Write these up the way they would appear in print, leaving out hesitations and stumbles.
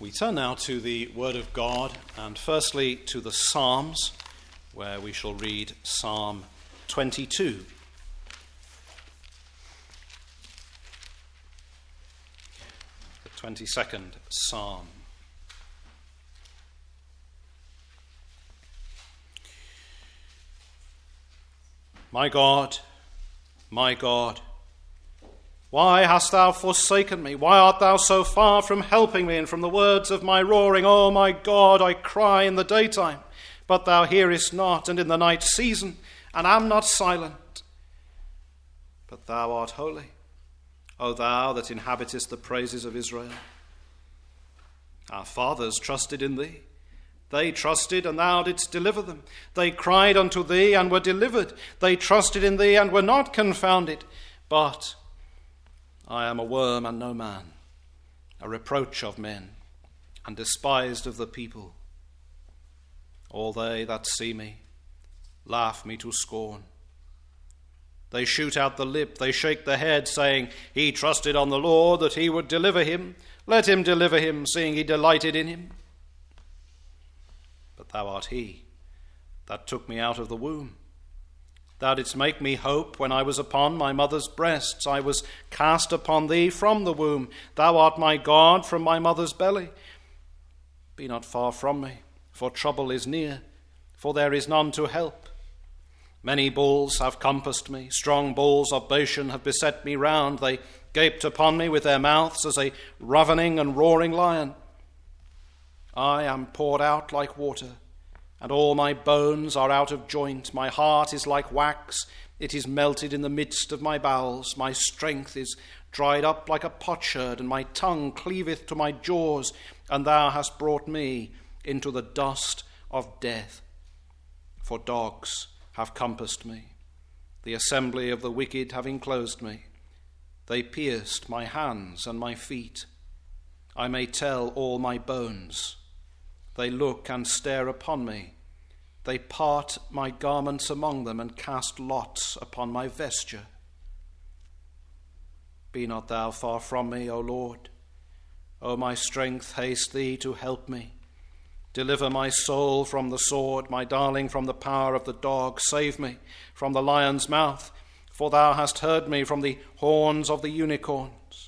We turn now to the Word of God, and firstly to the Psalms, where we shall read Psalm 22. The 22nd Psalm. My God, why hast thou forsaken me? Why art thou so far from helping me and from the words of my roaring? O my God, I cry in the daytime, but thou hearest not, and in the night season, and am not silent. But thou art holy, O thou that inhabitest the praises of Israel. Our fathers trusted in thee. They trusted, and thou didst deliver them. They cried unto thee, and were delivered. They trusted in thee, and were not confounded. But I am a worm and no man, a reproach of men, and despised of the people. All they that see me laugh me to scorn. They shoot out the lip, they shake the head, saying, He trusted on the Lord, that he would deliver him. Let him deliver him, seeing he delighted in him. But thou art he that took me out of the womb. Thou didst make me hope when I was upon my mother's breasts. I was cast upon thee from the womb. Thou art my God from my mother's belly. Be not far from me, for trouble is near, for there is none to help. Many bulls have compassed me. Strong bulls of Bashan have beset me round. They gaped upon me with their mouths as a ravening and roaring lion. I am poured out like water, and all my bones are out of joint. My heart is like wax, it is melted in the midst of my bowels. My strength is dried up like a potsherd, and my tongue cleaveth to my jaws. And thou hast brought me into the dust of death. For dogs have compassed me, the assembly of the wicked have enclosed me. They pierced my hands and my feet. I may tell all my bones. They look and stare upon me. They part my garments among them and cast lots upon my vesture. Be not thou far from me, O Lord. O my strength, haste thee to help me. Deliver my soul from the sword, my darling from the power of the dog. Save me from the lion's mouth, for thou hast heard me from the horns of the unicorns.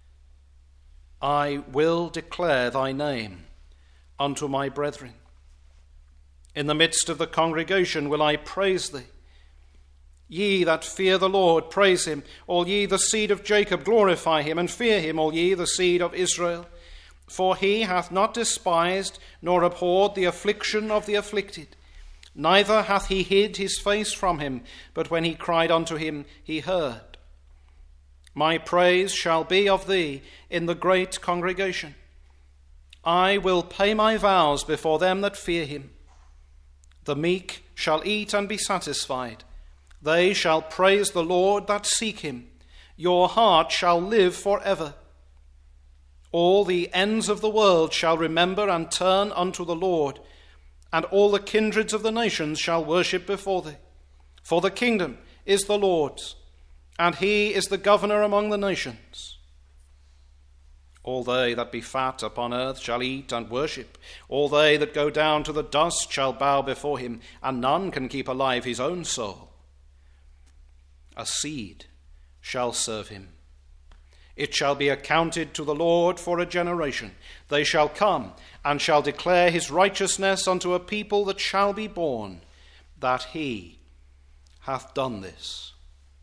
I will declare thy name unto my brethren. In the midst of the congregation will I praise thee. Ye that fear the Lord, praise him. All ye the seed of Jacob, glorify him, and fear him, all ye the seed of Israel. For he hath not despised nor abhorred the affliction of the afflicted, neither hath he hid his face from him, but when he cried unto him, he heard. My praise shall be of thee in the great congregation. I will pay my vows before them that fear him. The meek shall eat and be satisfied. They shall praise the Lord that seek him. Your heart shall live forever. All the ends of the world shall remember and turn unto the Lord, and all the kindreds of the nations shall worship before thee. For the kingdom is the Lord's, and he is the governor among the nations. All they that be fat upon earth shall eat and worship. All they that go down to the dust shall bow before him, and none can keep alive his own soul. A seed shall serve him. It shall be accounted to the Lord for a generation. They shall come and shall declare his righteousness unto a people that shall be born, that he hath done this.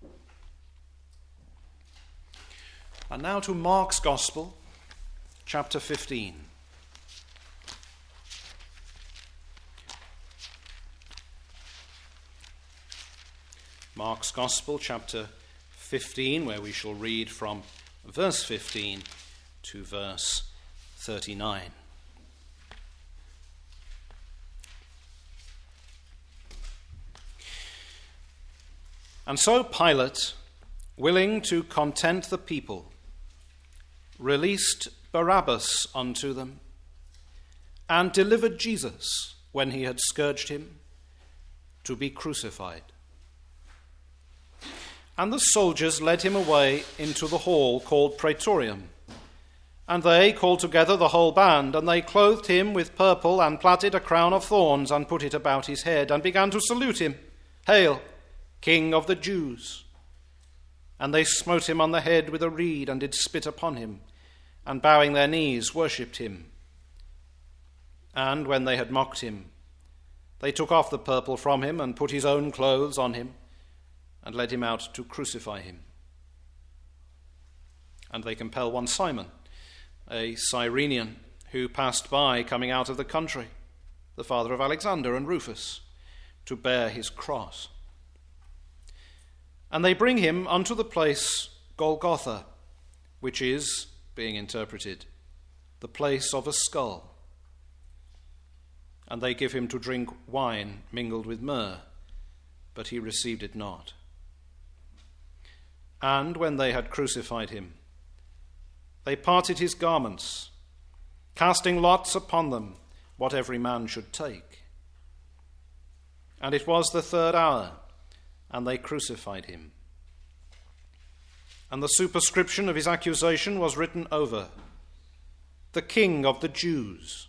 And now to Mark's Gospel, chapter 15. Mark's Gospel, chapter 15, where we shall read from verse 15 to verse 39. And so Pilate, willing to content the people, released Barabbas unto them, and delivered Jesus, when he had scourged him, to be crucified. And the soldiers led him away into the hall called Praetorium, And they called together the whole band, and they clothed him with purple, and plaited a crown of thorns, and put it about his head, and began to salute him. Hail, King of the Jews! And they smote him on the head with a reed, and did spit upon him, and bowing their knees worshipped him. And when they had mocked him, they took off the purple from him, and put his own clothes on him, and led him out to crucify him. And they compel one Simon, a Cyrenian, who passed by coming out of the country, the father of Alexander and Rufus, to bear his cross. And they bring him unto the place Golgotha, which is, being interpreted, the place of a skull. And they give him to drink wine mingled with myrrh, but he received it not. And when they had crucified him, they parted his garments, casting lots upon them what every man should take. And it was the 3rd hour, and they crucified him. And the superscription of his accusation was written over, the King of the Jews.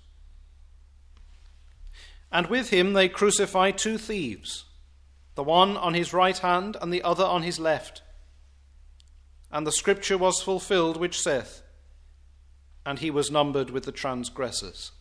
And with him they crucified 2 thieves, the one on his right hand and the other on his left. And the scripture was fulfilled which saith, and he was numbered with the transgressors.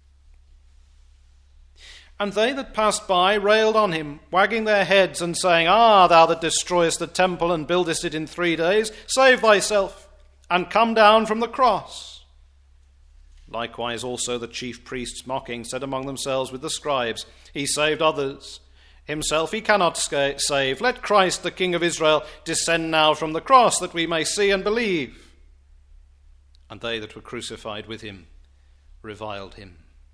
And they that passed by railed on him, wagging their heads and saying, Ah, thou that destroyest the temple and buildest it in 3 days, save thyself, and come down from the cross. Likewise also the chief priests, mocking, said among themselves with the scribes, He saved others, himself he cannot save. Let Christ, the King of Israel, descend now from the cross, that we may see and believe. And they that were crucified with him reviled him.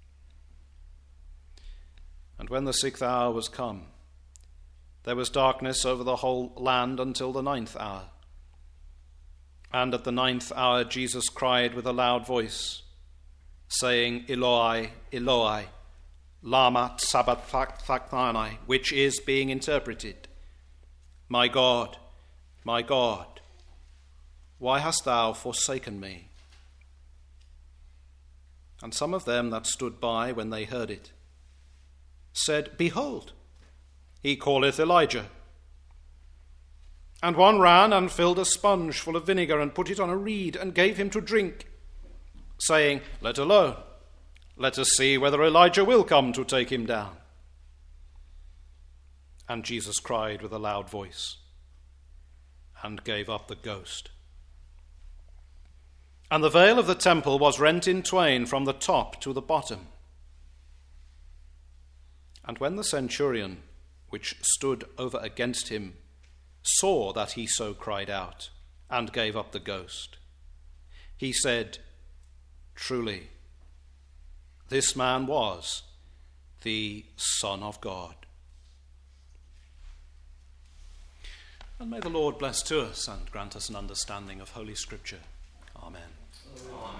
And when the 6th hour was come, there was darkness over the whole land until the 9th hour. And at the 9th hour Jesus cried with a loud voice, saying, Eloi, Eloi, lama sabachthani, which is, being interpreted, my God, why hast thou forsaken me? And some of them that stood by when they heard it said, Behold, he calleth Elijah. And one ran and filled a sponge full of vinegar and put it on a reed and gave him to drink, saying, Let alone, let us see whether Elijah will come to take him down. And Jesus cried with a loud voice and gave up the ghost. And the veil of the temple was rent in twain from the top to the bottom. And when the centurion, which stood over against him, saw that he so cried out and gave up the ghost, he said, Truly, this man was the Son of God. And may the Lord bless to us and grant us an understanding of Holy Scripture. Amen. Amen.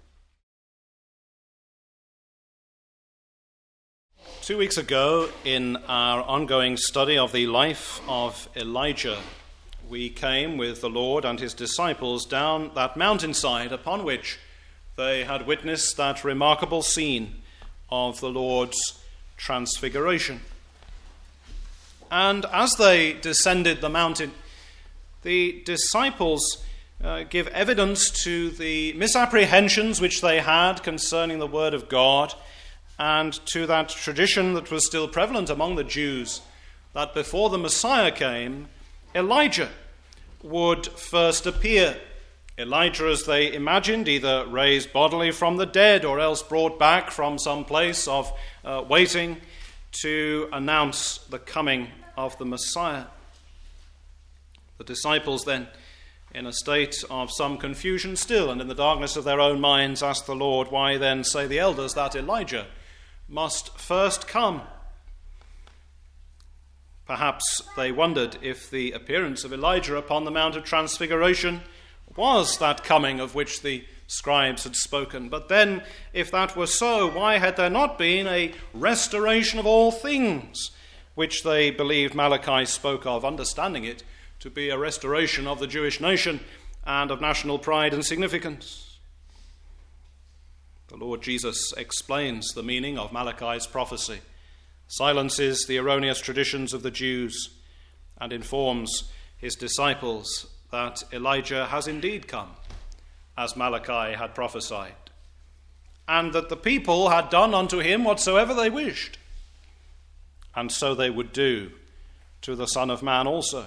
2 weeks ago, in our ongoing study of the life of Elijah, we came with the Lord and his disciples down that mountainside upon which they had witnessed that remarkable scene of the Lord's transfiguration. And as they descended the mountain, the disciples give evidence to the misapprehensions which they had concerning the word of God, and to that tradition that was still prevalent among the Jews, that before the Messiah came, Elijah would first appear. Elijah, as they imagined, either raised bodily from the dead or else brought back from some place of waiting to announce the coming of the Messiah. The disciples then, in a state of some confusion still and in the darkness of their own minds, asked the Lord, Why then say the elders that Elijah must first come? Perhaps they wondered if the appearance of Elijah upon the Mount of Transfiguration was that coming of which the scribes had spoken. But then, if that were so, why had there not been a restoration of all things, which they believed Malachi spoke of, understanding it to be a restoration of the Jewish nation and of national pride and significance? The Lord Jesus explains the meaning of Malachi's prophecy, silences the erroneous traditions of the Jews, and informs his disciples that Elijah has indeed come, as Malachi had prophesied, and that the people had done unto him whatsoever they wished, and so they would do to the Son of Man also.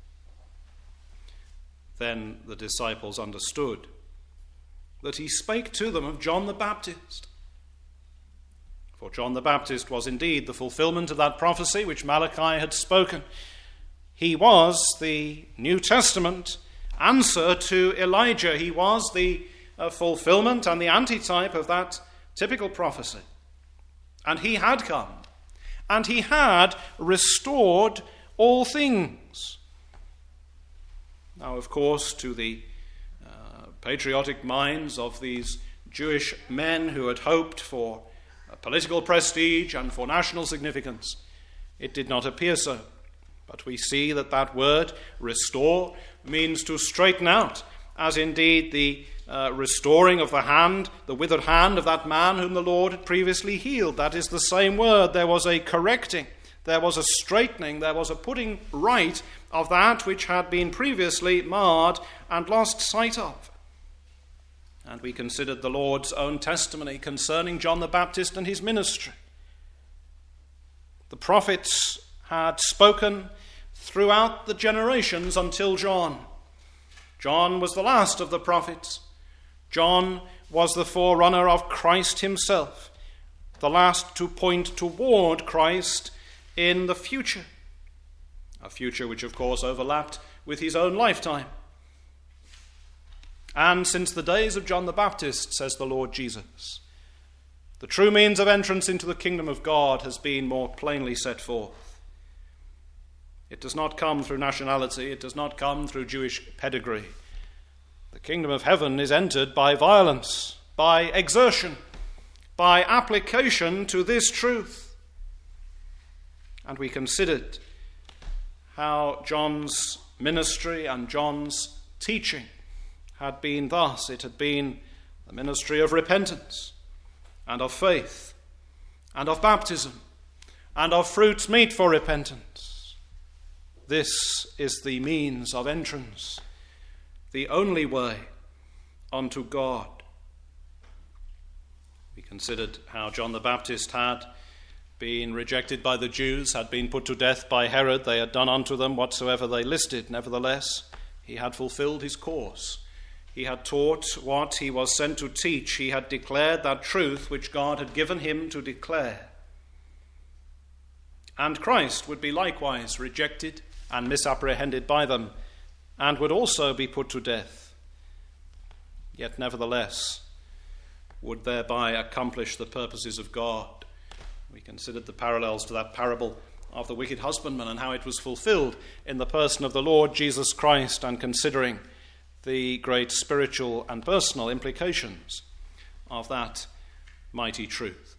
Then the disciples understood that he spake to them of John the Baptist. For John the Baptist was indeed the fulfillment of that prophecy which Malachi had spoken. He was the New Testament answer to Elijah. He was the fulfillment and the antitype of that typical prophecy. And he had come, and he had restored all things. Now, of course, to the patriotic minds of these Jewish men who had hoped for political prestige and for national significance, it did not appear so. But we see that that word, restore, means to straighten out, as indeed the restoring of the hand, the withered hand of that man whom the Lord had previously healed. That is the same word. There was a correcting, there was a straightening, there was a putting right of that which had been previously marred and lost sight of. And we considered the Lord's own testimony concerning John the Baptist and his ministry. The prophets had spoken throughout the generations until John. John was the last of the prophets. John was the forerunner of Christ himself, the last to point toward Christ in the future, a future which of course overlapped with his own lifetime. And since the days of John the Baptist, says the Lord Jesus, the true means of entrance into the kingdom of God has been more plainly set forth. It does not come through nationality, it does not come through Jewish pedigree. The kingdom of heaven is entered by violence, by exertion, by application to this truth. And we considered how John's ministry and John's teaching had been thus. It had been the ministry of repentance and of faith and of baptism and of fruits meet for repentance. This is the means of entrance, the only way unto God. We considered how John the Baptist had been rejected by the Jews, had been put to death by Herod. They had done unto them whatsoever they listed. Nevertheless, he had fulfilled his course. He had taught what he was sent to teach. He had declared that truth which God had given him to declare. And Christ would be likewise rejected and misapprehended by them, and would also be put to death. Yet nevertheless would thereby accomplish the purposes of God. We considered the parallels to that parable of the wicked husbandman and how it was fulfilled in the person of the Lord Jesus Christ, and considering the great spiritual and personal implications of that mighty truth.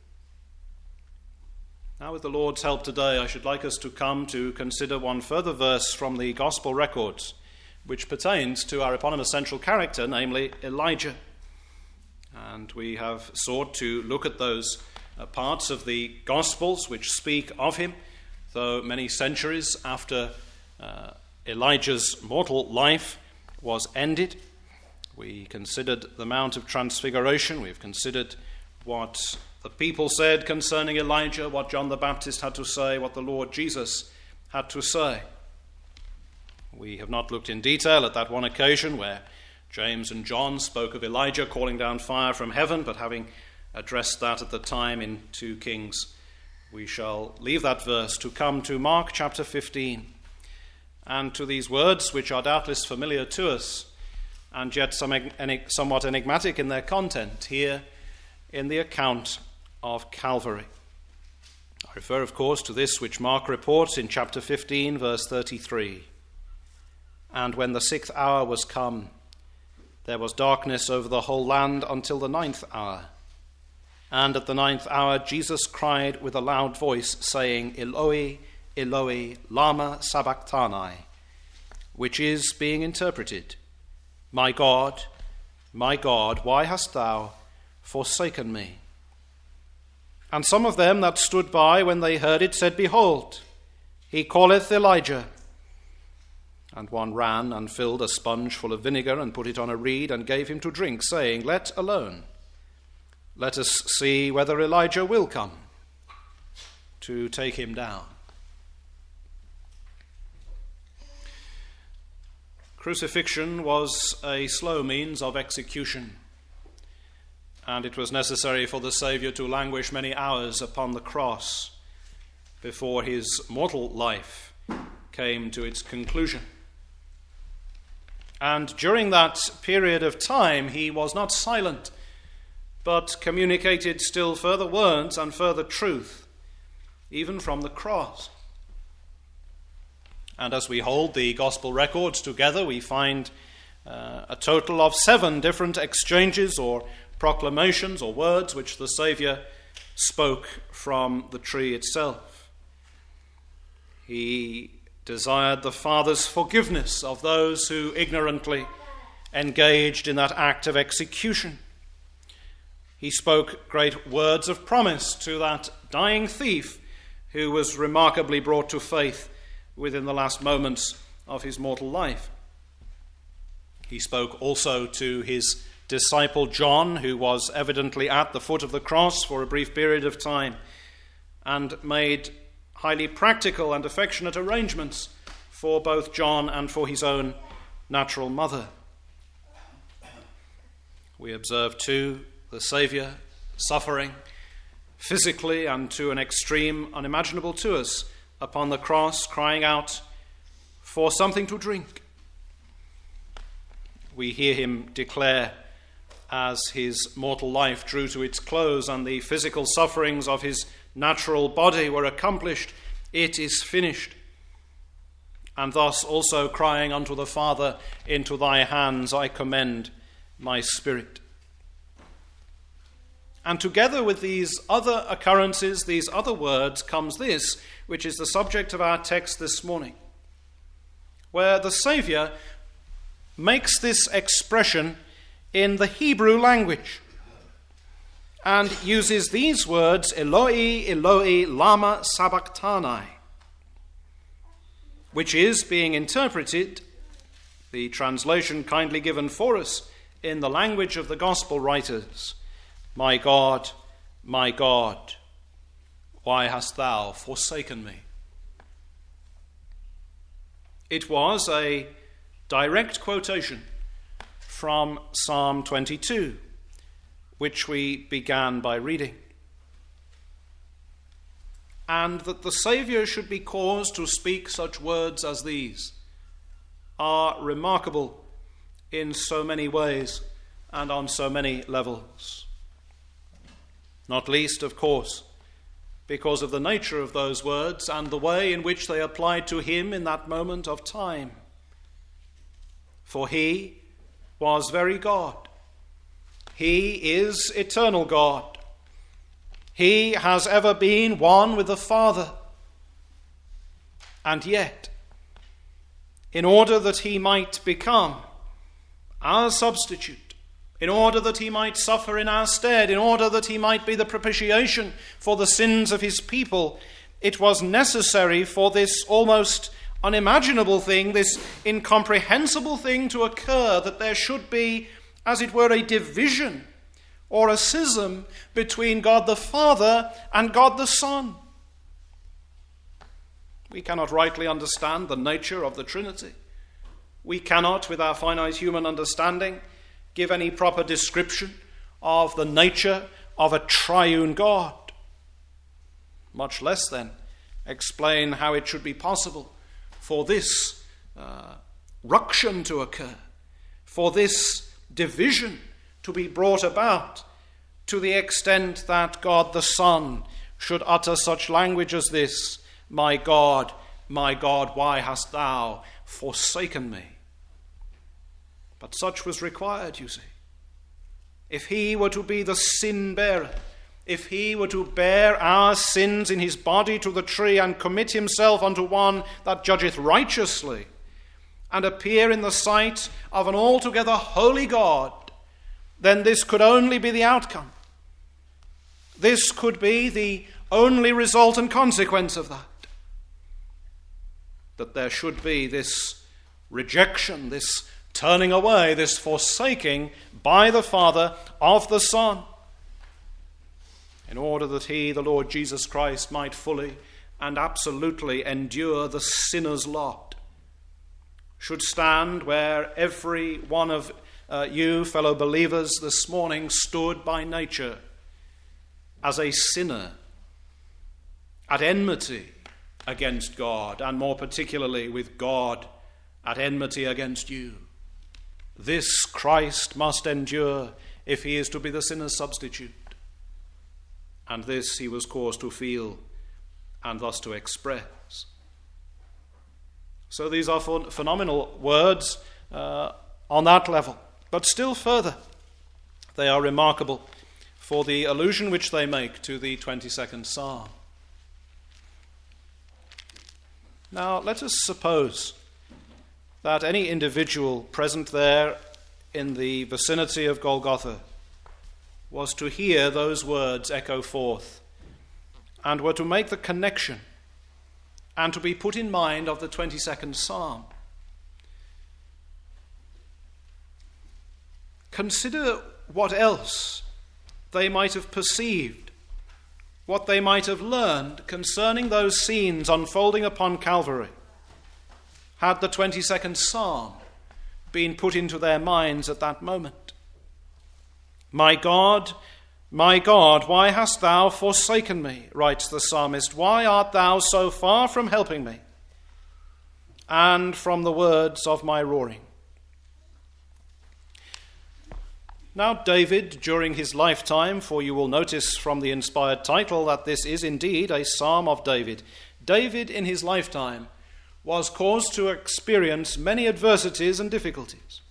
Now, with the Lord's help today, I should like us to come to consider one further verse from the Gospel records, which pertains to our eponymous central character, namely Elijah. And we have sought to look at those parts of the Gospels which speak of him, though many centuries after Elijah's mortal life was ended. We considered the Mount of Transfiguration. We've considered what the people said concerning Elijah, what John the Baptist had to say, what the Lord Jesus had to say. We have not looked in detail at that one occasion where James and John spoke of Elijah calling down fire from heaven, but having addressed that at the time in 2 Kings, we shall leave that verse to come to Mark chapter 15, and to these words, which are doubtless familiar to us, and yet somewhat enigmatic in their content, here in the account of Calvary. I refer, of course, to this which Mark reports in chapter 15, verse 33. And when the 6th hour was come, there was darkness over the whole land until the 9th hour. And at the 9th hour Jesus cried with a loud voice, saying, Eloi, Eloi, lama sabachthani, which is, being interpreted, my God, why hast thou forsaken me? And some of them that stood by when they heard it said, Behold, he calleth Elijah. And one ran and filled a sponge full of vinegar and put it on a reed and gave him to drink, saying, Let alone. Let us see whether Elijah will come to take him down. Crucifixion was a slow means of execution, and it was necessary for the Saviour to languish many hours upon the cross before his mortal life came to its conclusion. And during that period of time, he was not silent, but communicated still further words and further truth, even from the cross. And as we hold the gospel records together, we find a total of 7 different exchanges or proclamations or words which the Saviour spoke from the tree itself. He desired the Father's forgiveness of those who ignorantly engaged in that act of execution. He spoke great words of promise to that dying thief who was remarkably brought to faith within the last moments of his mortal life. He spoke also to his disciple John, who was evidently at the foot of the cross for a brief period of time, and made highly practical and affectionate arrangements for both John and for his own natural mother. We observe too the Saviour suffering physically and to an extreme unimaginable to us upon the cross, crying out for something to drink. We hear him declare, as his mortal life drew to its close and the physical sufferings of his natural body were accomplished, It is finished. And thus also crying unto the Father, Into thy hands I commend my spirit. And together with these other occurrences, these other words, comes this, which is the subject of our text this morning, where the Saviour makes this expression in the Hebrew language and uses these words, Eloi, Eloi, lama sabachthani, which is being interpreted, the translation kindly given for us in the language of the gospel writers, my God, why hast thou forsaken me? It was a direct quotation from Psalm 22, which we began by reading. And that the Saviour should be caused to speak such words as these are remarkable in so many ways and on so many levels. Not least, of course, because of the nature of those words and the way in which they applied to him in that moment of time. For he was very God. He is eternal God. He has ever been one with the Father. And yet, in order that he might become our substitute, in order that he might suffer in our stead, in order that he might be the propitiation for the sins of his people, it was necessary for this almost unimaginable thing, this incomprehensible thing to occur, that there should be, as it were, a division or a schism between God the Father and God the Son. We cannot rightly understand the nature of the Trinity. We cannot, with our finite human understanding, give any proper description of the nature of a triune God, much less then explain how it should be possible for this ruction to occur, for this division to be brought about to the extent that God the Son should utter such language as this, my God, why hast thou forsaken me? But such was required, you see. If he were to be the sin bearer, if he were to bear our sins in his body to the tree and commit himself unto one that judgeth righteously, and appear in the sight of an altogether holy God, then this could only be the outcome. This could be the only result and consequence of that there should be this rejection, this turning away, this forsaking by the Father of the Son, in order that he, the Lord Jesus Christ, might fully and absolutely endure the sinner's lot, should stand where every one of you, fellow believers, this morning stood by nature as a sinner, at enmity against God, and more particularly with God at enmity against you. This Christ must endure if he is to be the sinner's substitute. And this he was caused to feel and thus to express. So these are phenomenal words on that level. But still further, they are remarkable for the allusion which they make to the 22nd Psalm. Now, let us suppose that any individual present there in the vicinity of Golgotha was to hear those words echo forth and were to make the connection and to be put in mind of the 22nd Psalm. Consider what else they might have perceived, what they might have learned concerning those scenes unfolding upon Calvary, had the 22nd Psalm been put into their minds at that moment. My God, why hast thou forsaken me?" writes the psalmist. "Why art thou so far from helping me and from the words of my roaring?" Now, David, during his lifetime, for you will notice from the inspired title that this is indeed a Psalm of David. David, in his lifetime, was caused to experience many adversities and difficulties.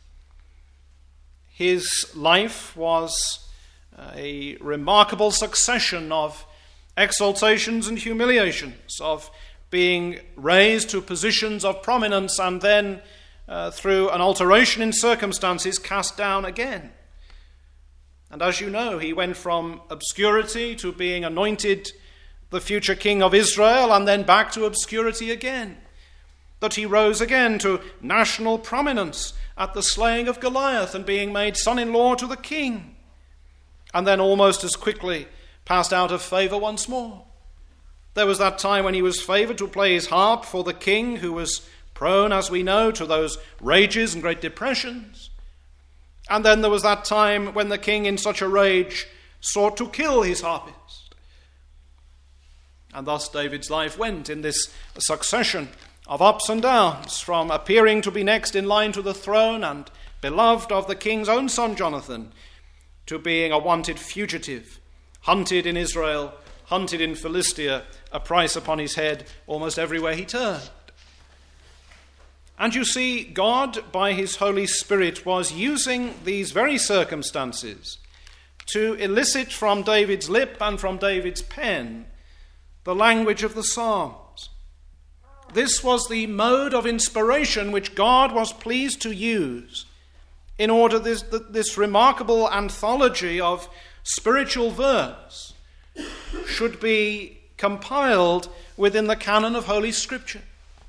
His life was a remarkable succession of exaltations and humiliations, of being raised to positions of prominence and then, through an alteration in circumstances, cast down again. And as you know, he went from obscurity to being anointed the future king of Israel, and then back to obscurity again. But he rose again to national prominence at the slaying of Goliath and being made son-in-law to the king, and then almost as quickly passed out of favor once more. There was that time when he was favored to play his harp for the king, who was prone, as we know, to those rages and great depressions. And then there was that time when the king, in such a rage, sought to kill his harpist. And thus David's life went in this succession of ups and downs, from appearing to be next in line to the throne and beloved of the king's own son Jonathan, to being a wanted fugitive, hunted in Israel, hunted in Philistia, a price upon his head almost everywhere he turned. And you see, God, by his Holy Spirit, was using these very circumstances to elicit from David's lip and from David's pen the language of the Psalms. This was the mode of inspiration which God was pleased to use in order this remarkable anthology of spiritual verse should be compiled within the canon of Holy Scripture.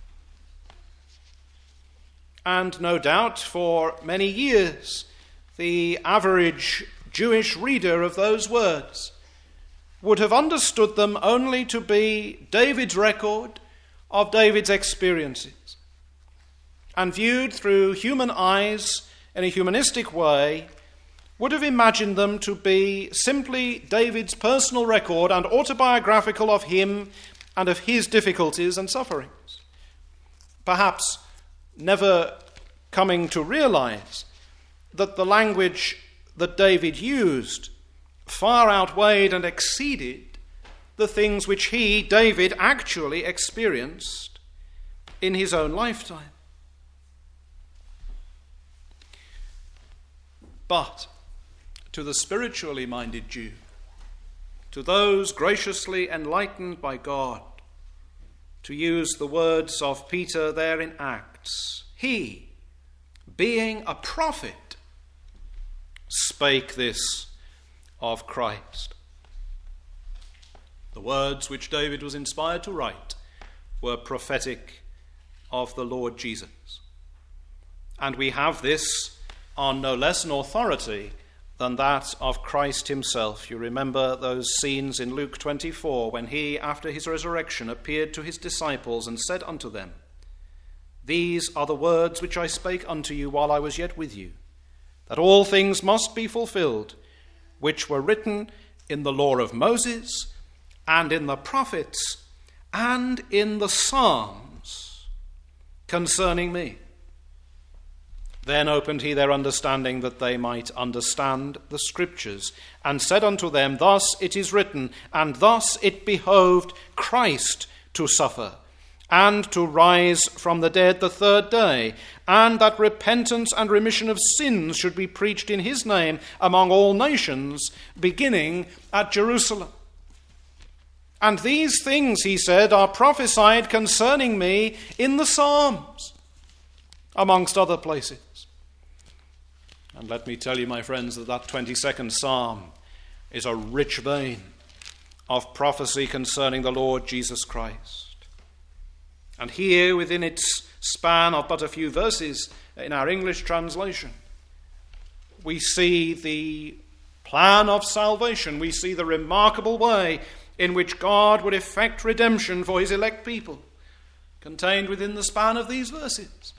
And no doubt for many years, the average Jewish reader of those words would have understood them only to be David's record of David's experiences, and viewed through human eyes in a humanistic way, would have imagined them to be simply David's personal record and autobiographical of him and of his difficulties and sufferings. Perhaps never coming to realize that the language that David used far outweighed and exceeded the things which he, David, actually experienced in his own lifetime. But to the spiritually minded Jew, to those graciously enlightened by God, to use the words of Peter there in Acts, he, being a prophet, spake this of Christ. The words which David was inspired to write were prophetic of the Lord Jesus. And we have this on no less an authority than that of Christ himself. You remember those scenes in Luke 24 when he, after his resurrection, appeared to his disciples and said unto them, These are the words which I spake unto you while I was yet with you, that all things must be fulfilled, which were written in the law of Moses, and in the prophets, and in the Psalms concerning me. Then opened he their understanding that they might understand the Scriptures, and said unto them, Thus it is written, and thus it behoved Christ to suffer, and to rise from the dead the third day, and that repentance and remission of sins should be preached in his name among all nations, beginning at Jerusalem. And these things, he said, are prophesied concerning me in the Psalms, amongst other places. And let me tell you, my friends, that 22nd Psalm is a rich vein of prophecy concerning the Lord Jesus Christ. And here, within its span of but a few verses in our English translation, we see the plan of salvation. We see the remarkable way in which God would effect redemption for his elect people, contained within the span of these verses.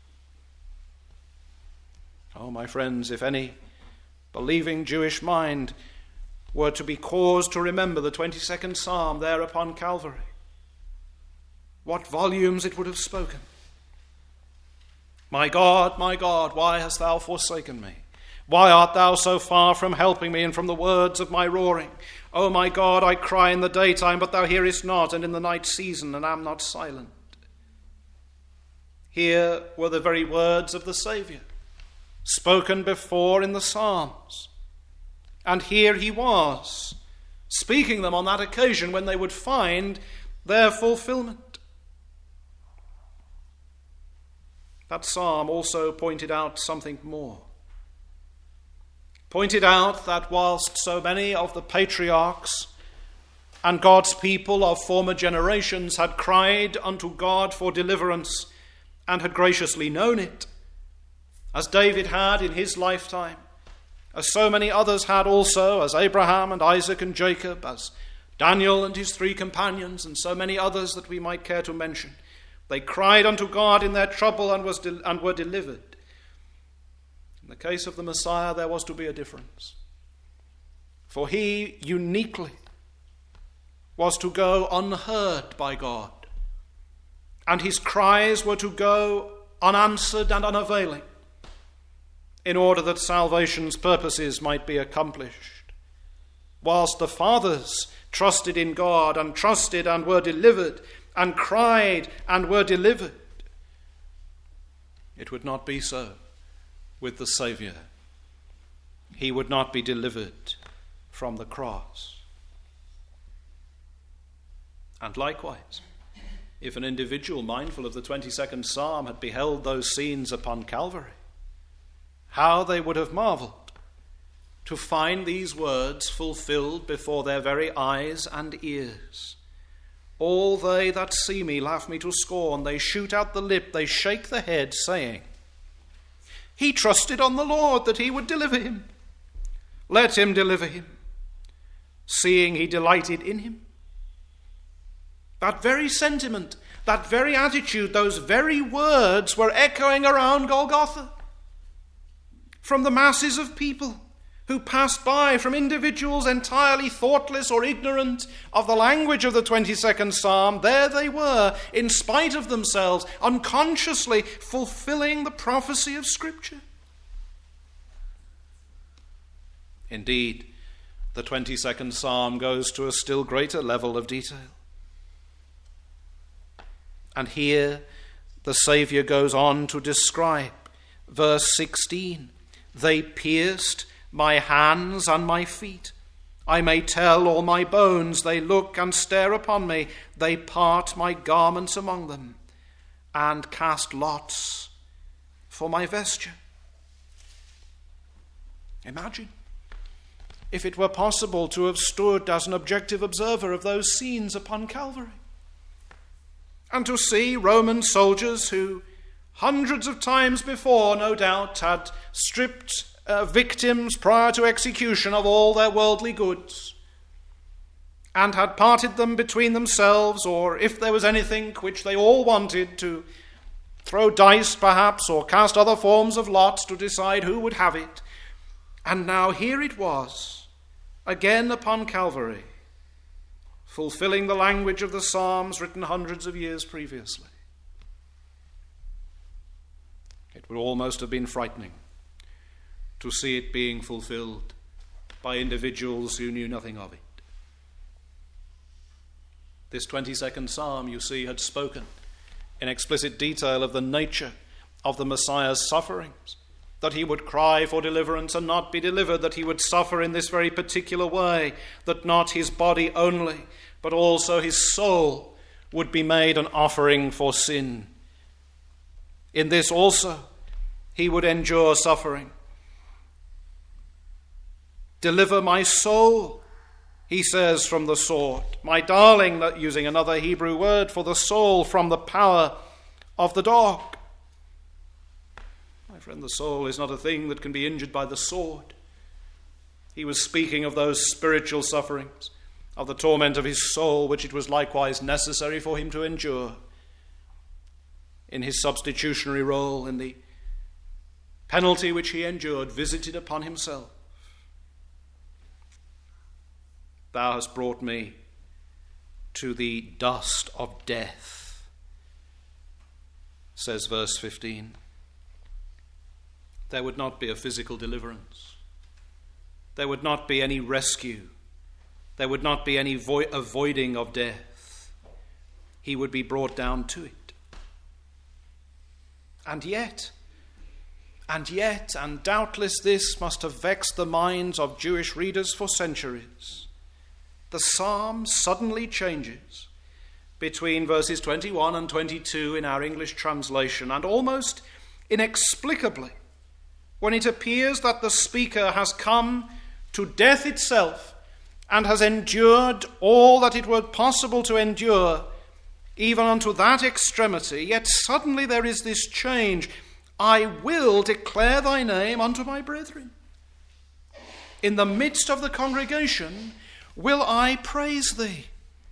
Oh, my friends, if any believing Jewish mind were to be caused to remember the 22nd Psalm there upon Calvary, what volumes it would have spoken. My God, why hast thou forsaken me? Why art thou so far from helping me and from the words of my roaring? O my God, I cry in the daytime, but thou hearest not, and in the night season, and am not silent. Here were the very words of the Saviour, spoken before in the Psalms. And here he was, speaking them on that occasion when they would find their fulfillment. That psalm also pointed out something more. Pointed out that whilst so many of the patriarchs and God's people of former generations had cried unto God for deliverance and had graciously known it, as David had in his lifetime, as so many others had also, as Abraham and Isaac and Jacob, as Daniel and his 3 companions, and so many others that we might care to mention, they cried unto God in their trouble and were delivered. In the case of the Messiah, there was to be a difference. For he uniquely was to go unheard by God, and his cries were to go unanswered and unavailing, in order that salvation's purposes might be accomplished. Whilst the fathers trusted in God and trusted and were delivered, and cried and were delivered, it would not be so with the Saviour. He would not be delivered from the cross. And likewise, if an individual mindful of the 22nd Psalm had beheld those scenes upon Calvary, how they would have marveled to find these words fulfilled before their very eyes and ears. All they that see me laugh me to scorn. They shoot out the lip, they shake the head, saying, He trusted on the Lord that he would deliver him. Let him deliver him, seeing he delighted in him. That very sentiment, that very attitude, those very words were echoing around Golgotha from the masses of people who passed by, from individuals entirely thoughtless or ignorant of the language of the 22nd Psalm. There they were, in spite of themselves, unconsciously fulfilling the prophecy of Scripture. Indeed, the 22nd Psalm goes to a still greater level of detail. And here the Saviour goes on to describe, verse 16, They pierced my hands and my feet. I may tell all my bones. They look and stare upon me. They part my garments among them and cast lots for my vesture. Imagine if it were possible to have stood as an objective observer of those scenes upon Calvary, and to see Roman soldiers who hundreds of times before, no doubt, had stripped victims prior to execution of all their worldly goods, and had parted them between themselves, or if there was anything which they all wanted, to throw dice perhaps, or cast other forms of lots to decide who would have it. And now here it was, again upon Calvary, fulfilling the language of the Psalms written hundreds of years previously. It would almost have been frightening to see it being fulfilled by individuals who knew nothing of it. This 22nd Psalm, you see, had spoken in explicit detail of the nature of the Messiah's sufferings, that he would cry for deliverance and not be delivered, that he would suffer in this very particular way, that not his body only, but also his soul would be made an offering for sin. In this also, he would endure suffering. Deliver my soul, he says, from the sword. My darling, using another Hebrew word for the soul, from the power of the dog. My friend, the soul is not a thing that can be injured by the sword. He was speaking of those spiritual sufferings, of the torment of his soul, which it was likewise necessary for him to endure in his substitutionary role, in the penalty which he endured, visited upon himself. Thou hast brought me to the dust of death, says verse 15. There would not be a physical deliverance. There would not be any rescue. There would not be any avoiding of death. He would be brought down to it. And yet, and doubtless this must have vexed the minds of Jewish readers for centuries, the psalm suddenly changes between verses 21 and 22 in our English translation, and almost inexplicably, when it appears that the speaker has come to death itself and has endured all that it were possible to endure, even unto that extremity, yet suddenly there is this change. I will declare thy name unto my brethren. In the midst of the congregation will I praise thee.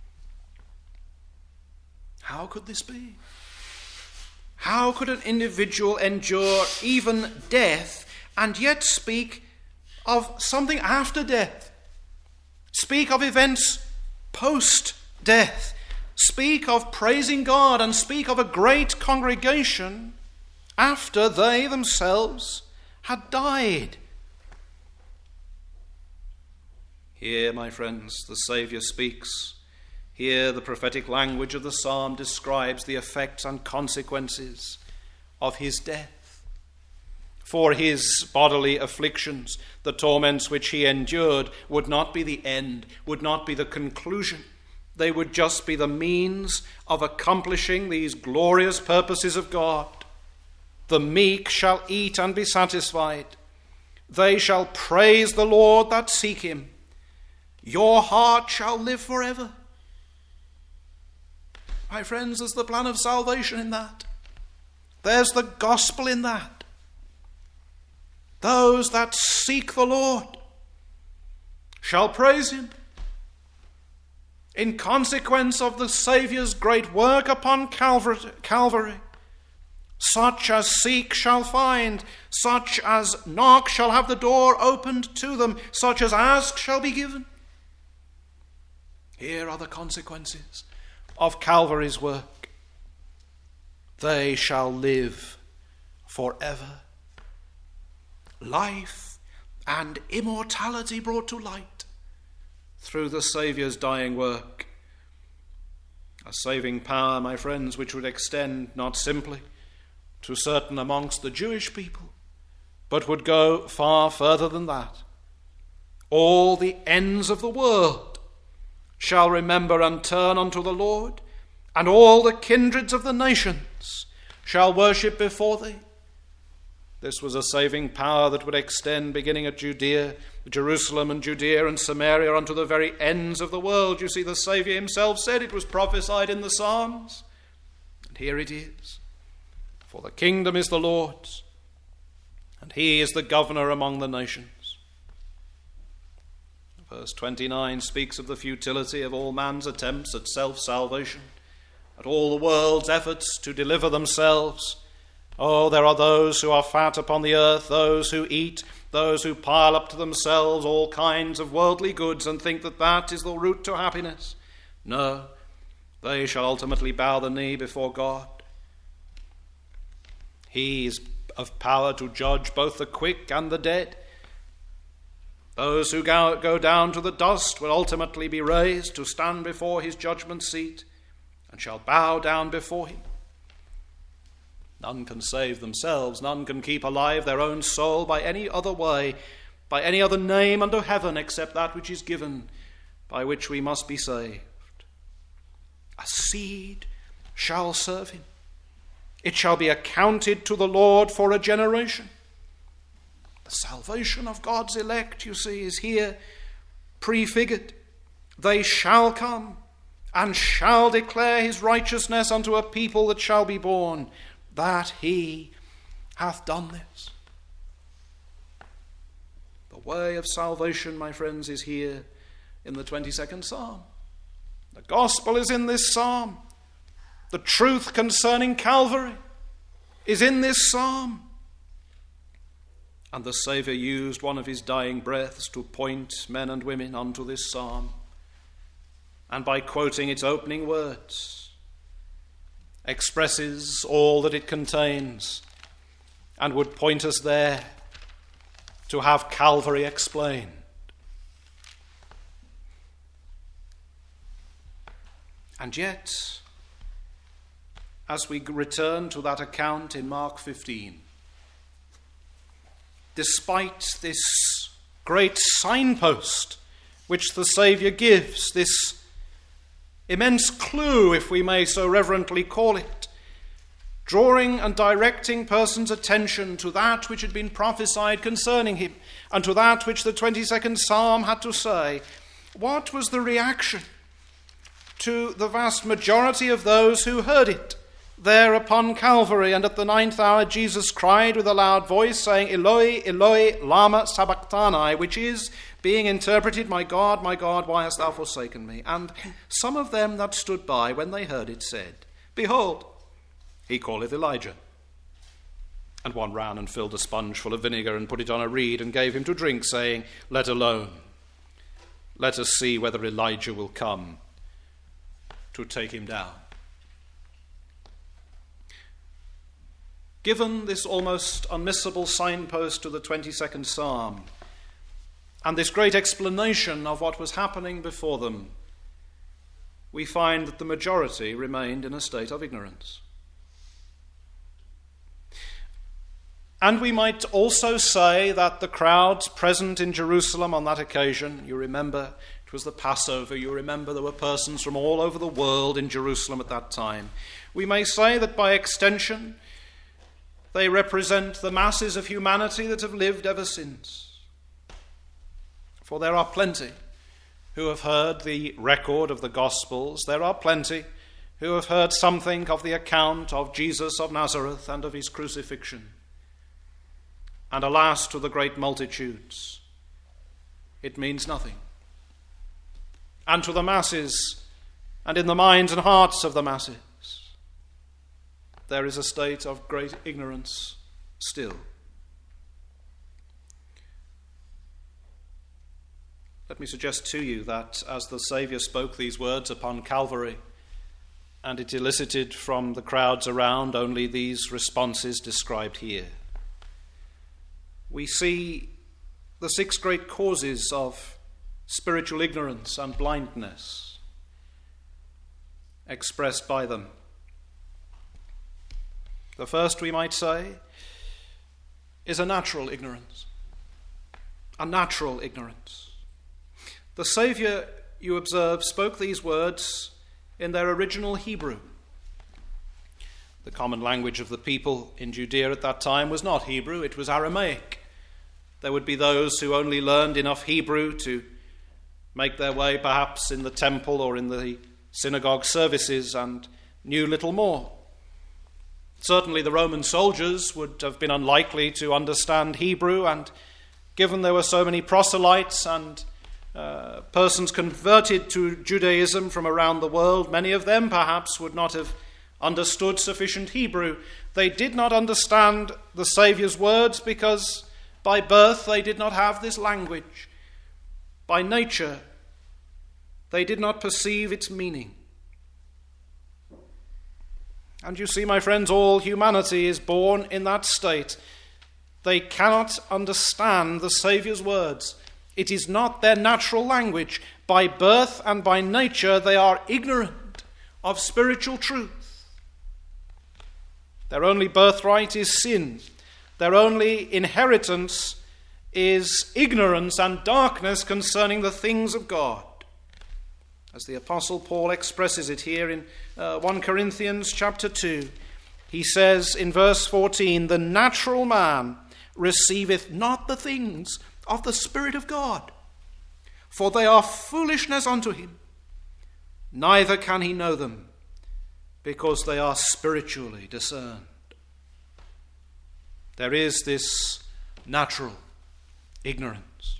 How could this be? How could an individual endure even death and yet speak of something after death? Speak of events post-death. Speak of praising God and speak of a great congregation after they themselves had died. Here, my friends, the Saviour speaks. Here, the prophetic language of the psalm describes the effects and consequences of his death. For his bodily afflictions, the torments which he endured, would not be the end, would not be the conclusion. They would just be the means of accomplishing these glorious purposes of God. The meek shall eat and be satisfied. They shall praise the Lord that seek him. Your heart shall live forever. My friends, there's the plan of salvation in that. There's the gospel in that. Those that seek the Lord shall praise him. In consequence of the Saviour's great work upon Calvary, such as seek shall find, such as knock shall have the door opened to them, such as ask shall be given. Here are the consequences of Calvary's work. They shall live forever. Life and immortality brought to light through the Saviour's dying work. A saving power, my friends, which would extend not simply to certain amongst the Jewish people, but would go far further than that. All the ends of the world shall remember and turn unto the Lord, and all the kindreds of the nations shall worship before thee. This was a saving power that would extend beginning at Judea, Jerusalem and Judea and Samaria unto the very ends of the world. You see, the Saviour himself said it was prophesied in the Psalms. And here it is. For the kingdom is the Lord's, and he is the governor among the nations. Verse 29 speaks of the futility of all man's attempts at self-salvation, at all the world's efforts to deliver themselves. Oh, there are those who are fat upon the earth, those who eat, those who pile up to themselves all kinds of worldly goods and think that that is the route to happiness. No, they shall ultimately bow the knee before God. He is of power to judge both the quick and the dead. Those who go down to the dust will ultimately be raised to stand before his judgment seat and shall bow down before him. None can save themselves, none can keep alive their own soul by any other way, by any other name under heaven except that which is given, by which we must be saved. A seed shall serve him. It shall be accounted to the Lord for a generation. The salvation of God's elect, you see, is here prefigured. They shall come and shall declare his righteousness unto a people that shall be born, that he hath done this. The way of salvation, my friends, is here in the 22nd Psalm. The gospel is in this psalm. The truth concerning Calvary is in this psalm. And the Saviour used one of his dying breaths to point men and women unto this psalm. And by quoting its opening words, expresses all that it contains and would point us there to have Calvary explained. And yet, as we return to that account in Mark 15, despite this great signpost which the Saviour gives, this immense clue, if we may so reverently call it, drawing and directing persons' attention to that which had been prophesied concerning him and to that which the 22nd Psalm had to say, what was the reaction to the vast majority of those who heard it there upon Calvary? And at the 9th hour Jesus cried with a loud voice, saying, Eloi, Eloi, lama sabachthani, which is, being interpreted, my God, why hast thou forsaken me? And some of them that stood by, when they heard it, said, Behold, he calleth Elijah. And one ran and filled a sponge full of vinegar and put it on a reed and gave him to drink, saying, Let alone. Let us see whether Elijah will come to take him down. Given this almost unmissable signpost to the 22nd Psalm, and this great explanation of what was happening before them, we find that the majority remained in a state of ignorance. And we might also say that the crowds present in Jerusalem on that occasion, you remember, it was the Passover, you remember there were persons from all over the world in Jerusalem at that time. We may say that by extension, they represent the masses of humanity that have lived ever since. For there are plenty who have heard the record of the Gospels. There are plenty who have heard something of the account of Jesus of Nazareth and of his crucifixion. And alas, to the great multitudes, it means nothing. And to the masses, and in the minds and hearts of the masses, there is a state of great ignorance still. Let me suggest to you that as the Saviour spoke these words upon Calvary, and it elicited from the crowds around only these responses described here, we see the 6 great causes of spiritual ignorance and blindness expressed by them. The first, we might say, is a natural ignorance. A natural ignorance. The Saviour, you observe, spoke these words in their original Hebrew. The common language of the people in Judea at that time was not Hebrew, it was Aramaic. There would be those who only learned enough Hebrew to make their way perhaps in the temple or in the synagogue services and knew little more. Certainly the Roman soldiers would have been unlikely to understand Hebrew, and given there were so many proselytes and persons converted to Judaism from around the world, many of them perhaps would not have understood sufficient Hebrew. They did not understand the Saviour's words because by birth they did not have this language. By nature they did not perceive its meaning. And you see, my friends, all humanity is born in that state. They cannot understand the Saviour's words. It is not their natural language. By birth and by nature, they are ignorant of spiritual truth. Their only birthright is sin. Their only inheritance is ignorance and darkness concerning the things of God. As the Apostle Paul expresses it here in 1 Corinthians chapter 2, he says in verse 14, "The natural man receiveth not the things of the Spirit of God, for they are foolishness unto him. Neither can he know them, because they are spiritually discerned." There is this natural ignorance.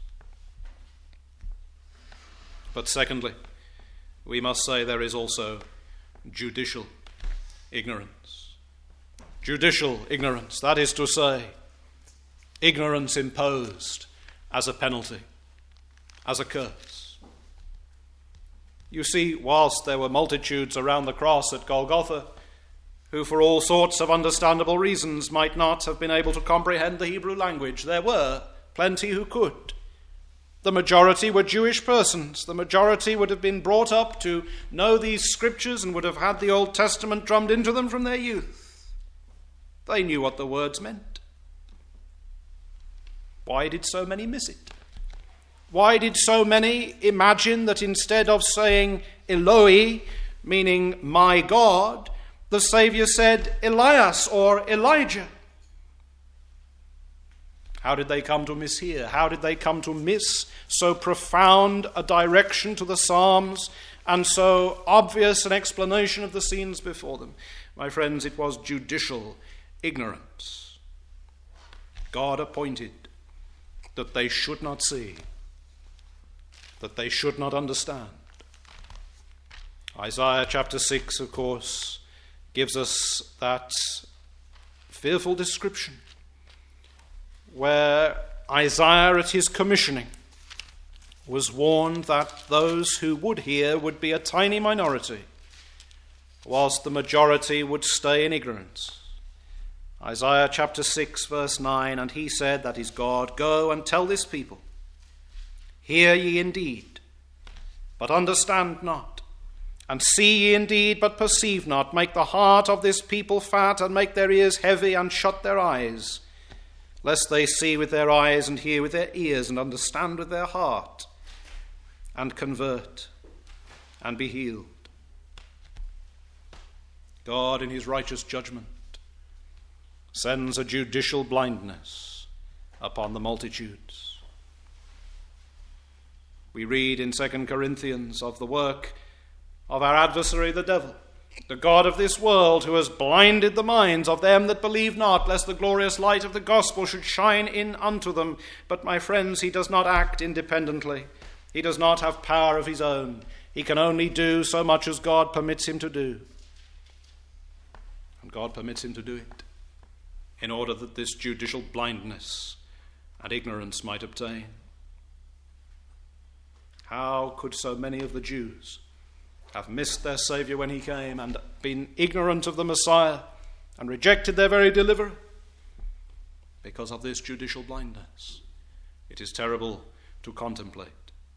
But secondly, we must say there is also judicial ignorance. Judicial ignorance, that is to say, ignorance imposed as a penalty, as a curse. You see, whilst there were multitudes around the cross at Golgotha who for all sorts of understandable reasons might not have been able to comprehend the Hebrew language, there were plenty who could. The majority were Jewish persons. The majority would have been brought up to know these scriptures and would have had the Old Testament drummed into them from their youth. They knew what the words meant. Why did so many miss it? Why did so many imagine that instead of saying Eloi, meaning my God, the Saviour said Elias or Elijah? How did they come to mishear? How did they come to miss so profound a direction to the Psalms and so obvious an explanation of the scenes before them? My friends, it was judicial ignorance. God appointed that they should not see, that they should not understand. Isaiah chapter 6, of course, gives us that fearful description where Isaiah at his commissioning was warned that those who would hear would be a tiny minority, whilst the majority would stay in ignorance. Isaiah chapter 6 verse 9, "And he said," that is God, "Go and tell this people, hear ye indeed, but understand not, and see ye indeed, but perceive not. Make the heart of this people fat, and make their ears heavy, and shut their eyes, lest they see with their eyes, and hear with their ears, and understand with their heart, and convert, and be healed." God, in his righteous judgment, sends a judicial blindness upon the multitudes. We read in 2 Corinthians of the work of our adversary the devil, the god of this world, who has blinded the minds of them that believe not, lest the glorious light of the gospel should shine in unto them. But, my friends, he does not act independently. He does not have power of his own. He can only do so much as God permits him to do. And God permits him to do it in order that this judicial blindness and ignorance might obtain. How could so many of the Jews have missed their Saviour when he came and been ignorant of the Messiah and rejected their very deliverer? Because of this judicial blindness. It is terrible to contemplate.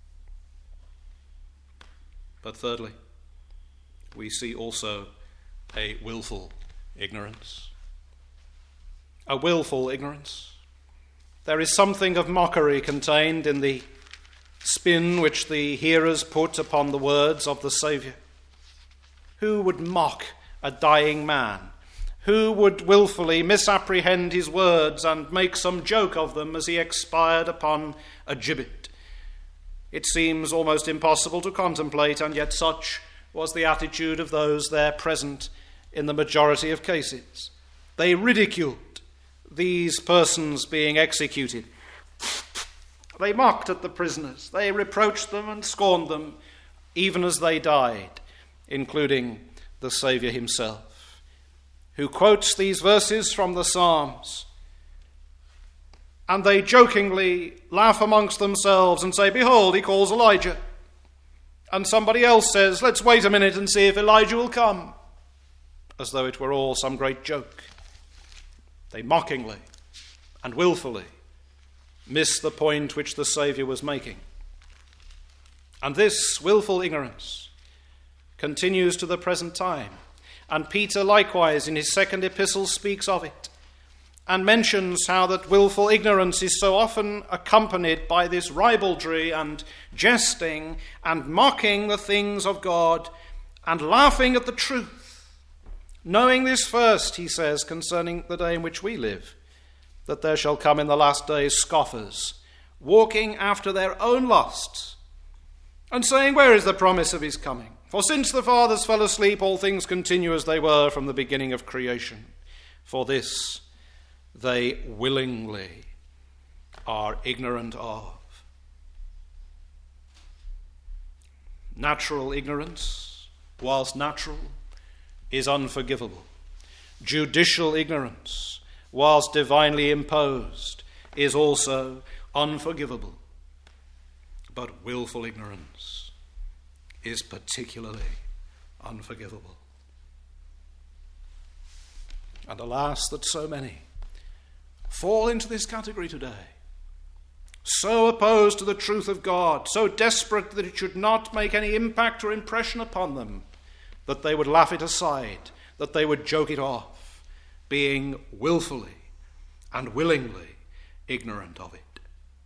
But thirdly, we see also a willful ignorance. A willful ignorance. There is something of mockery contained in the spin which the hearers put upon the words of the Saviour. Who would mock a dying man? Who would willfully misapprehend his words and make some joke of them as he expired upon a gibbet? It seems almost impossible to contemplate, and yet such was the attitude of those there present in the majority of cases. They ridiculed these persons being executed. They mocked at the prisoners. They reproached them and scorned them, even as they died, including the Saviour himself, who quotes these verses from the Psalms. And they jokingly laugh amongst themselves and say, "Behold, he calls Elijah." And somebody else says, "Let's wait a minute and see if Elijah will come," as though it were all some great joke. They mockingly and willfully miss the point which the Saviour was making. And this willful ignorance continues to the present time. And Peter likewise in his second epistle speaks of it and mentions how that willful ignorance is so often accompanied by this ribaldry and jesting and mocking the things of God and laughing at the truth. Knowing this first, he says, concerning the day in which we live, that there shall come in the last days scoffers, walking after their own lusts, and saying, "Where is the promise of his coming? For since the fathers fell asleep, all things continue as they were from the beginning of creation. For this they willingly are ignorant of." Natural ignorance, whilst natural, is unforgivable. Judicial ignorance, whilst divinely imposed, is also unforgivable. But willful ignorance is particularly unforgivable. And alas, that so many fall into this category today, so opposed to the truth of God, so desperate that it should not make any impact or impression upon them, that they would laugh it aside, that they would joke it off, being willfully and willingly ignorant of it.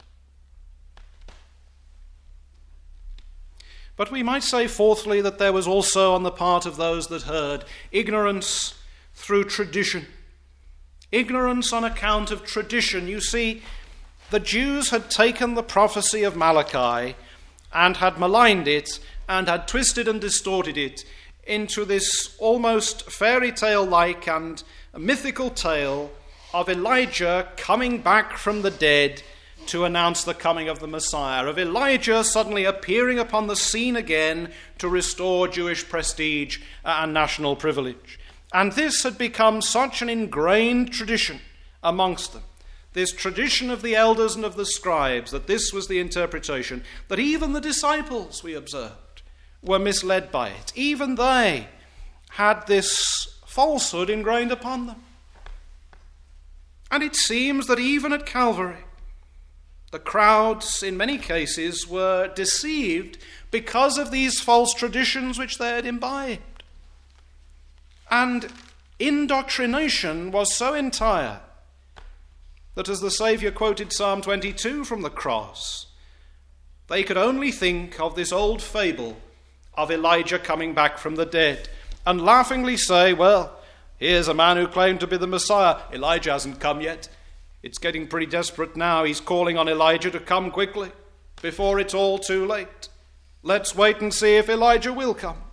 But we might say, fourthly, that there was also on the part of those that heard ignorance through tradition. Ignorance on account of tradition. You see, the Jews had taken the prophecy of Malachi and had maligned it and had twisted and distorted it into this almost fairy tale-like and mythical tale of Elijah coming back from the dead to announce the coming of the Messiah, of Elijah suddenly appearing upon the scene again to restore Jewish prestige and national privilege. And this had become such an ingrained tradition amongst them, this tradition of the elders and of the scribes, that this was the interpretation, that even the disciples, we observed, were misled by it. Even they had this falsehood ingrained upon them. And it seems that even at Calvary, the crowds in many cases were deceived because of these false traditions which they had imbibed. And indoctrination was so entire that, as the Saviour quoted Psalm 22 from the cross, they could only think of this old fable of Elijah coming back from the dead and laughingly say, "Well, here's a man who claimed to be the Messiah. Elijah hasn't come yet. It's getting pretty desperate now. He's calling on Elijah to come quickly before it's all too late. Let's wait and see if Elijah will come."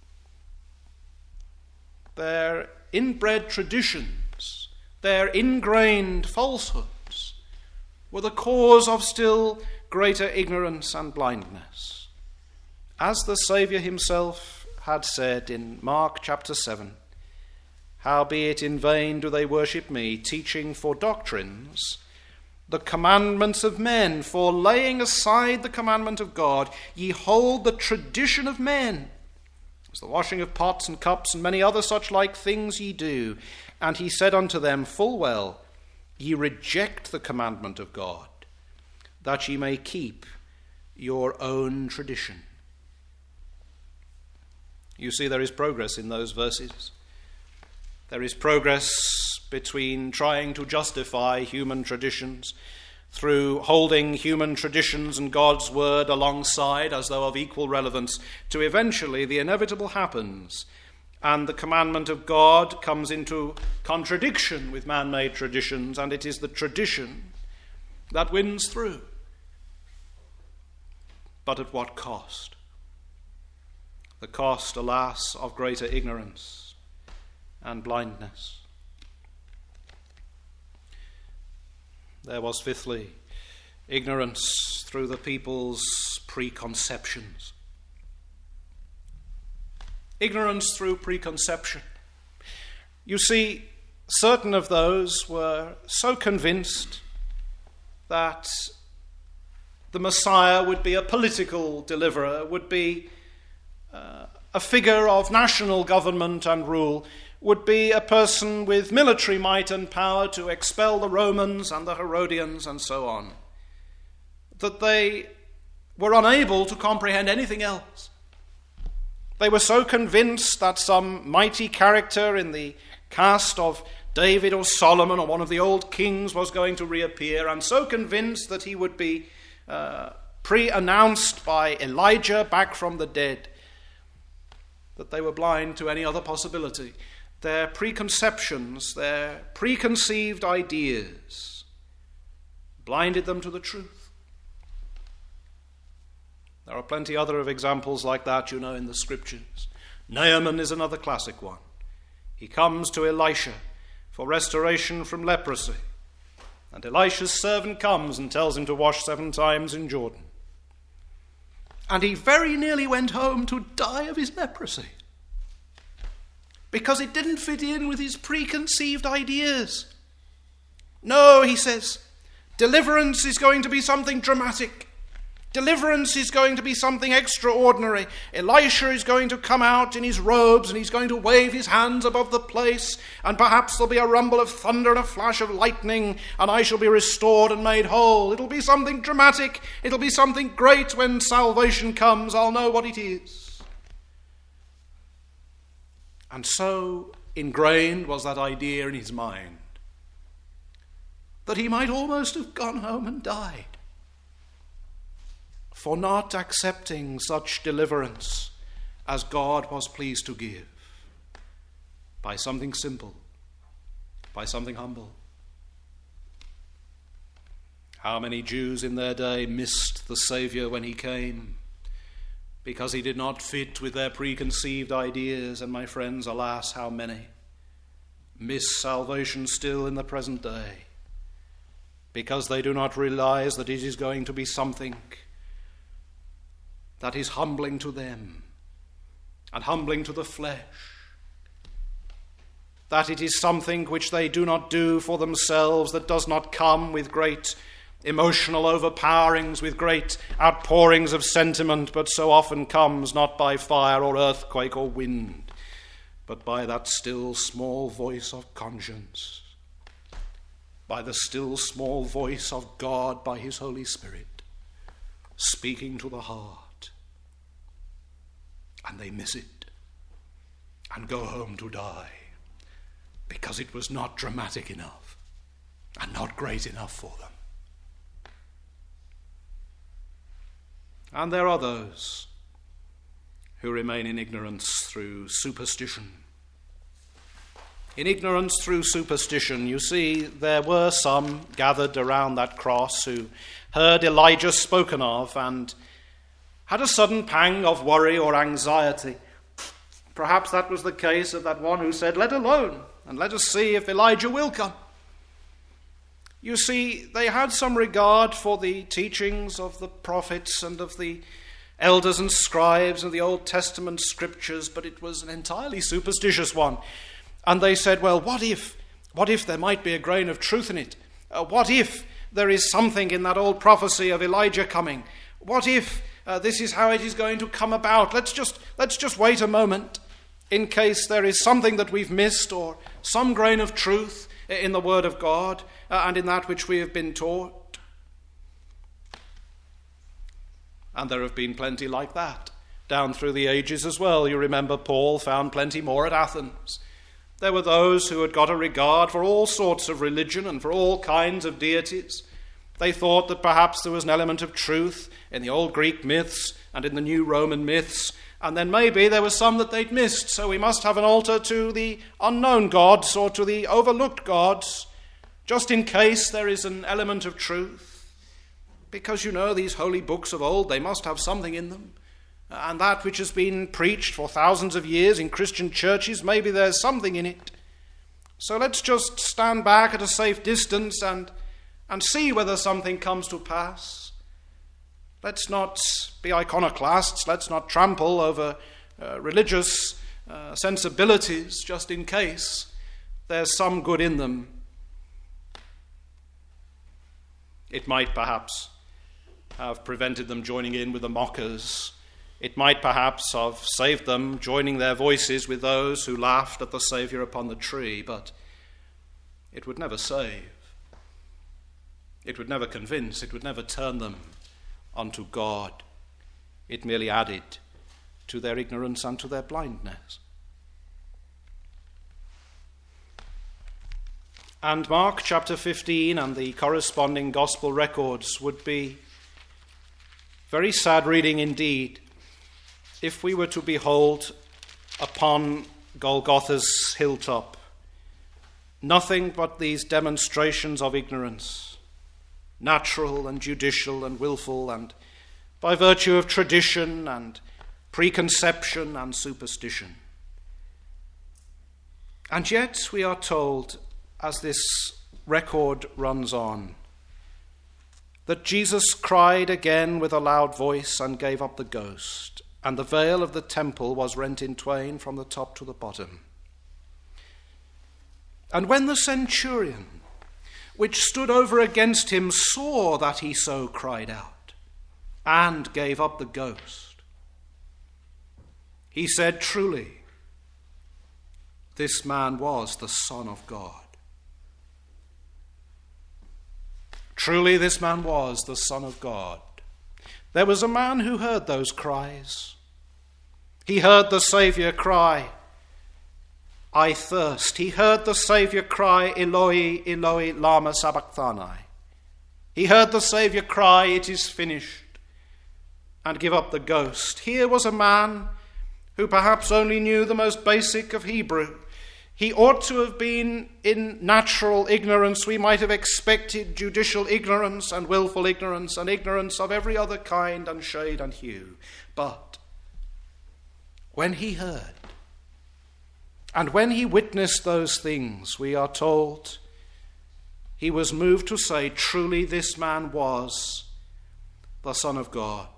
Their inbred traditions, their ingrained falsehoods, were the cause of still greater ignorance and blindness. As the Saviour himself had said in Mark chapter 7, "Howbeit in vain do they worship me, teaching for doctrines the commandments of men, for laying aside the commandment of God, ye hold the tradition of men, as the washing of pots and cups and many other such like things ye do. And he said unto them, Full well, ye reject the commandment of God, that ye may keep your own tradition." You see, there is progress in those verses. There is progress between trying to justify human traditions through holding human traditions and God's word alongside as though of equal relevance, to eventually the inevitable happens and the commandment of God comes into contradiction with man-made traditions, and it is the tradition that wins through. But at what cost? The cost, alas, of greater ignorance and blindness. There was, fifthly, ignorance through the people's preconceptions. Ignorance through preconception. You see, certain of those were so convinced that the Messiah would be a political deliverer, would be a figure of national government and rule, would be a person with military might and power to expel the Romans and the Herodians and so on, that they were unable to comprehend anything else. They were so convinced that some mighty character in the cast of David or Solomon or one of the old kings was going to reappear, and so convinced that he would be pre-announced by Elijah back from the dead, that they were blind to any other possibility. Their preconceptions, their preconceived ideas blinded them to the truth. There are plenty other of examples like that, you know, in the scriptures. Naaman is another classic one. He comes to Elisha for restoration from leprosy, and Elisha's servant comes and tells him to wash 7 times in Jordan. And he very nearly went home to die of his leprosy, because it didn't fit in with his preconceived ideas. No, he says, deliverance is going to be something dramatic. Deliverance is going to be something extraordinary. Elisha is going to come out in his robes and he's going to wave his hands above the place, and perhaps there'll be a rumble of thunder and a flash of lightning, and I shall be restored and made whole. It'll be something dramatic. It'll be something great. When salvation comes, I'll know what it is. And so ingrained was that idea in his mind that he might almost have gone home and died for not accepting such deliverance as God was pleased to give, by something simple, by something humble. How many Jews in their day missed the Saviour when he came because he did not fit with their preconceived ideas, and my friends, alas, how many miss salvation still in the present day because they do not realize that it is going to be something that is humbling to them and humbling to the flesh, that it is something which they do not do for themselves, that does not come with great emotional overpowerings, with great outpourings of sentiment, but so often comes not by fire or earthquake or wind, but by that still small voice of conscience, by the still small voice of God by his Holy Spirit, speaking to the heart. And they miss it and go home to die because it was not dramatic enough and not great enough for them. And there are those who remain in ignorance through superstition. In ignorance through superstition, you see, there were some gathered around that cross who heard Elijah spoken of and had a sudden pang of worry or anxiety. Perhaps that was the case of that one who said, "Let alone, and let us see if Elijah will come." You see, they had some regard for the teachings of the prophets and of the elders and scribes of the Old Testament scriptures, but it was an entirely superstitious one. And they said, well, what if there might be a grain of truth in it? What if there is something in that old prophecy of Elijah coming? What if this is how it is going to come about? Let's just wait a moment in case there is something that we've missed, or some grain of truth in the Word of God and in that which we have been taught. And there have been plenty like that down through the ages as well. You remember Paul found plenty more at Athens. There were those who had got a regard for all sorts of religion and for all kinds of deities. They thought that perhaps there was an element of truth in the old Greek myths and in the new Roman myths, And then maybe there were some that they'd missed, so we must have an altar to the unknown gods or to the overlooked gods, just in case there is an element of truth. Because, these holy books of old, they must have something in them. And that which has been preached for thousands of years in Christian churches, maybe there's something in it. So let's just stand back at a safe distance and see whether something comes to pass. Let's not be iconoclasts. Let's not trample over religious sensibilities just in case there's some good in them. It might perhaps have prevented them joining in with the mockers. It might perhaps have saved them joining their voices with those who laughed at the Saviour upon the tree, but it would never save. It would never convince. It would never turn them unto God. It merely added to their ignorance and to their blindness. And Mark chapter 15 and the corresponding gospel records would be very sad reading indeed if we were to behold upon Golgotha's hilltop nothing but these demonstrations of ignorance, natural and judicial and willful, and by virtue of tradition and preconception and superstition. And yet we are told, as this record runs on, that Jesus cried again with a loud voice and gave up the ghost, and the veil of the temple was rent in twain from the top to the bottom. And when the centurion, which stood over against him, saw that he so cried out and gave up the ghost, he said, "Truly, this man was the Son of God." Truly, this man was the Son of God. There was a man who heard those cries. He heard the Saviour cry, "I thirst." He heard the Saviour cry, "Eloi, Eloi, lama sabachthani." He heard the Saviour cry, "It is finished," and give up the ghost. Here was a man who perhaps only knew the most basic of Hebrew. He ought to have been in natural ignorance. We might have expected judicial ignorance and willful ignorance and ignorance of every other kind and shade and hue. But when he heard and when he witnessed those things, we are told he was moved to say, "Truly this man was the Son of God."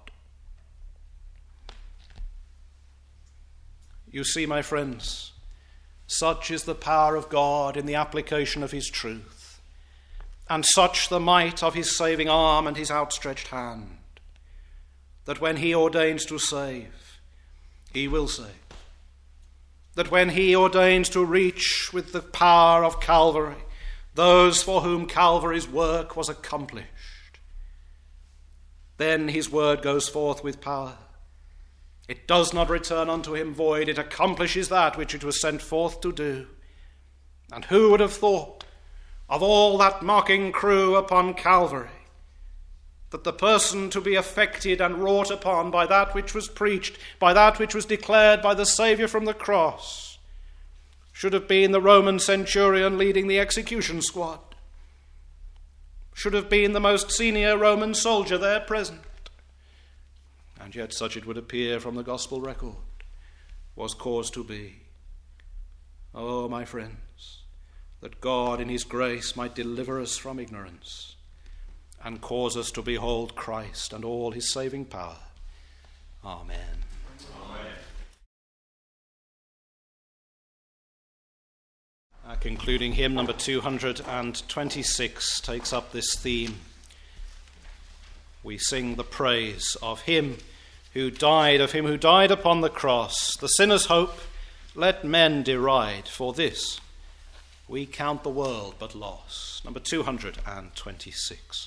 You see, my friends, such is the power of God in the application of his truth, and such the might of his saving arm and his outstretched hand, that when he ordains to save, he will save. That when he ordains to reach with the power of Calvary those for whom Calvary's work was accomplished, then his word goes forth with power. It does not return unto him void. It accomplishes that which it was sent forth to do. And who would have thought of all that mocking crew upon Calvary, that the person to be affected and wrought upon by that which was preached, by that which was declared by the Saviour from the cross, should have been the Roman centurion leading the execution squad, should have been the most senior Roman soldier there present. And yet such it would appear from the gospel record was cause to be. Oh, my friends, that God in his grace might deliver us from ignorance and cause us to behold Christ and all his saving power. Amen. Amen. Our concluding hymn, number 226, takes up this theme. We sing the praise of him who died upon the cross. The sinner's hope let men deride. For this we count the world but loss. Number 226.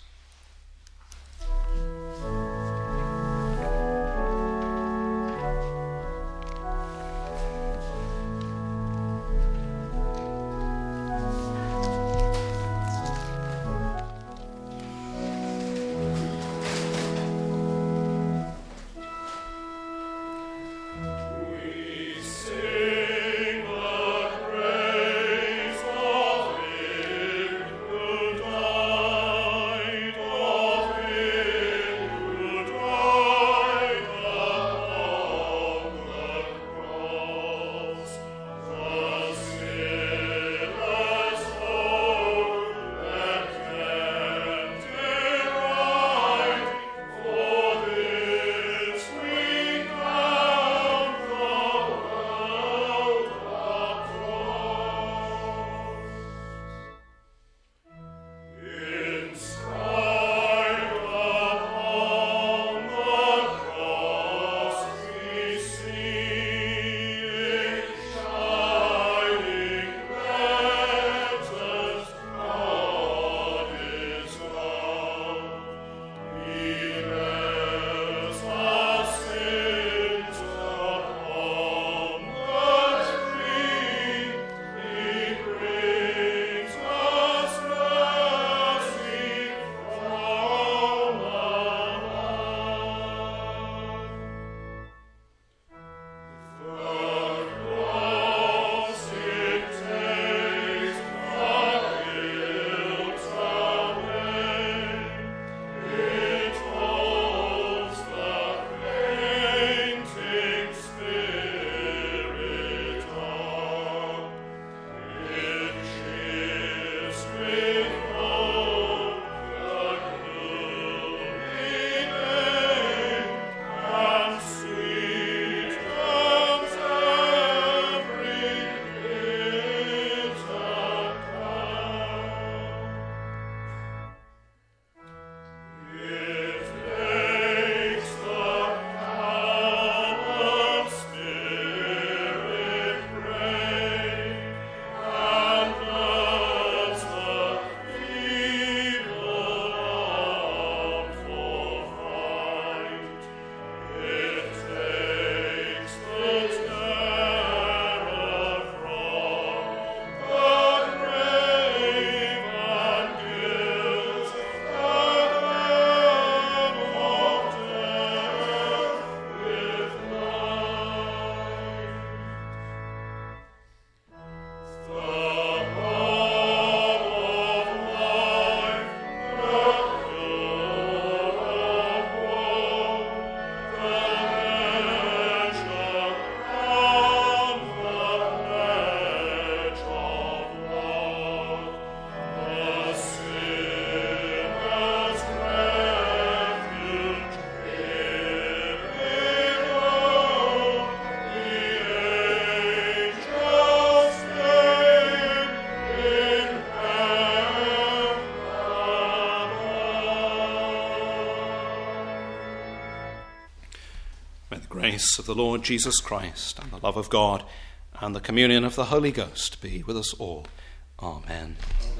grace of the Lord Jesus Christ, and the love of God, and the communion of the Holy Ghost be with us all. Amen.